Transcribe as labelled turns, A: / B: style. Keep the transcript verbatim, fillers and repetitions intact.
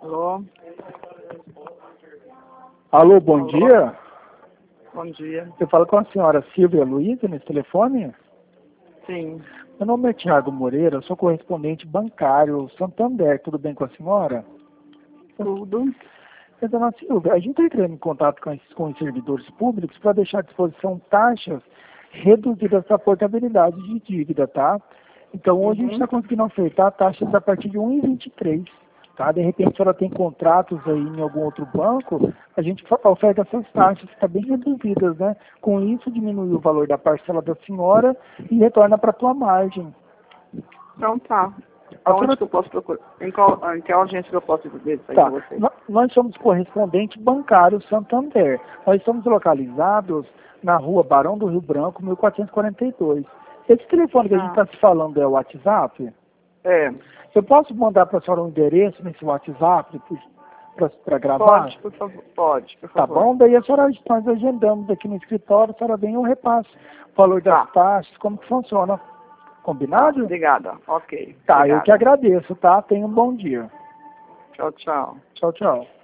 A: Alô?
B: Alô, bom
A: Alô?
B: dia.
A: Bom dia.
B: Eu falo com a senhora Silvia Luiza nesse telefone?
A: Sim.
B: Meu nome é Thiago Moreira, sou correspondente bancário Santander. Tudo bem com a senhora?
A: Tudo.
B: É, dona Silvia, a gente está entrando em contato com, esses, com os servidores públicos para deixar à disposição taxas reduzidas para portabilidade de dívida, tá? Então, hoje a gente está
A: Uhum.
B: conseguindo ofertar taxas a partir de um vírgula vinte e três, tá? De repente, se ela tem contratos aí em algum outro banco, a gente fa- oferta essas taxas que estão bem reduzidas, né? Com isso, diminui o valor da parcela da senhora e retorna para a tua margem.
A: Então tá.
B: A
A: Aonde
B: senhora
A: que eu posso procurar? Em qual, em que agência que eu posso ver isso aí
B: Tá.
A: com você?
B: No- Nós somos correspondente bancário Santander. Nós estamos localizados na rua Barão do Rio Branco, mil quatrocentos e quarenta e dois. Esse telefone que a gente
A: Ah.
B: está se falando é o WhatsApp?
A: É.
B: Eu posso mandar para a senhora um endereço nesse WhatsApp para gravar?
A: Pode, por favor. Pode, por
B: Tá
A: favor.
B: bom? Daí a senhora, nós agendamos aqui no escritório, a senhora vem e eu repasso o valor das
A: Tá.
B: taxas, como que funciona.
A: Tá.
B: Combinado?
A: Obrigada. Ok.
B: Tá, eu que
A: Obrigada.
B: agradeço, tá? Tenha um bom dia.
A: Tchau, tchau.
B: Tchau, tchau.